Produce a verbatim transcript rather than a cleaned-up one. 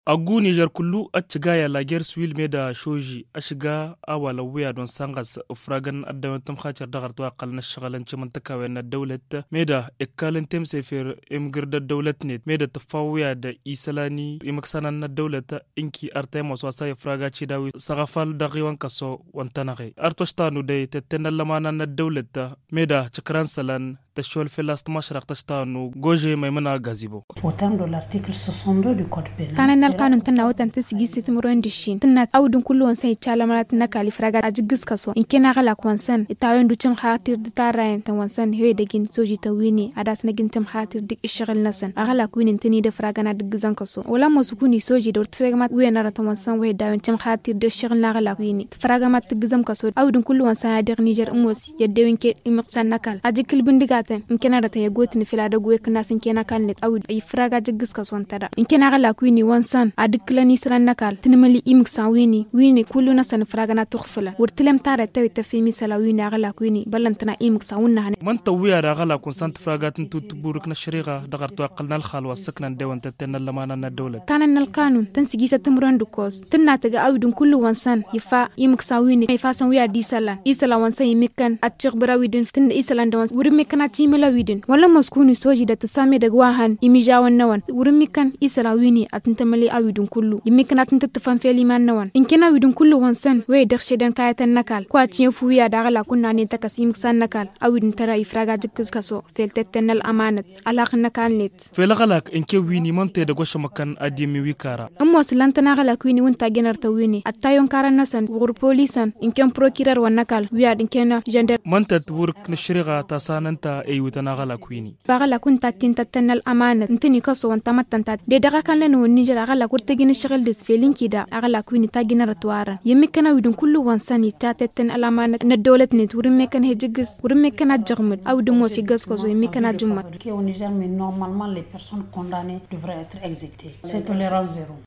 agu Niger kullu a ciga ya lager swil me da shoji a shiga awala wuya don sangas fragan addawantam khacar dagar to aqal na shagalan ci mantaka wa na dawlat me da ekkalin tem sefer imgirda dawlat net me da tafawiya da isalani imaksanan na dawlat inki artay maso sai fraga ci dawi sagafal da giwan kaso wantanare artoshtanu dai tetena lamana na dawlat me da cikran salan تشول في لاست مشرق تشتانو جوجي ميمنا غازيبو وتم دو l'article soixante-deux du code pénal تانا القانون تنا وتن تسجي ستمرون دشين تنا اودن كلون سي تشالمات نكالي فراغا اجغس كسو ان كنا غلا كونسن تاوين دو تم خاطر دتاراين تنوانسن هي دغين سوجي تويني اداس نغين تم خاطر دك الشغل نسن اغلا كوين تني دفراغنا دغزان كسو ولا مسكوني سوجي دور تفرغمات وينا تنوانسن وي داوين تم خاطر د الشغل نغلا كويني تفراغمات دغزام كسو اودن كلون سا دغ نيجر اموس يدوين كي امقسن نكال اجكل بندغا in kena da ta yagot ni fila da goye kana sin kena kan net awu ay fraga jigis ka son tada in kena gala ku ni wansan adikla ni sran nakal tinmali imik san wini wini kullu na san fraga na tukhfala wurtilem tara tawi tafimi sala wini gala ku ni balantana imik san wunna hani man tawiya da gala kun sant fraga tin tutburuk na shariga da garto aqalna al khal wasakna dewan tatana lamana na dawlat tanan al qanun tan sigisa tamran du kos tinna taga awdun kullu wansan yifa imik san wini ay fasan wiya di sala isala wansan yimikan atchig barawidin tin isala da wans wuri mekana chimela widin wala maskuni soji da tasame da gwahan imijawan nawan wurin mikan isala wini atintamali awidun kullu imikan atintatafan feli man nawan in kina widun kullu wansan we dakhshe dan kayatan nakal ko aciye fuya da gala kunna ne takasim san nakal awidun tara ifraga jikkas kaso feltetenal amanat alaq nakal net fel galak in ke wini monte da gosha makan adimi wikara amma silantana gala kwini wunta genar ta wini attayon karan nasan wur polisan in ken prokirar wan nakal wiya din kena gender mantat wurk na shiriga tasananta aywitana gala kwini bagala kunta tintatanal amanat intini kaso wanta matanta de daga kan len woni jara gala kurte gine shigel des felin kida agala kwini ta gina ratwara yemikana widun kullu wansani ta tetten al amanat na dawlat ne turin mekan hejigis wurin mekan ajgmud aw de mosi gas ko zo yemikana jummat au Niger mais normalement les personnes condamnées devraient être exécutées c'est tolérance zéro.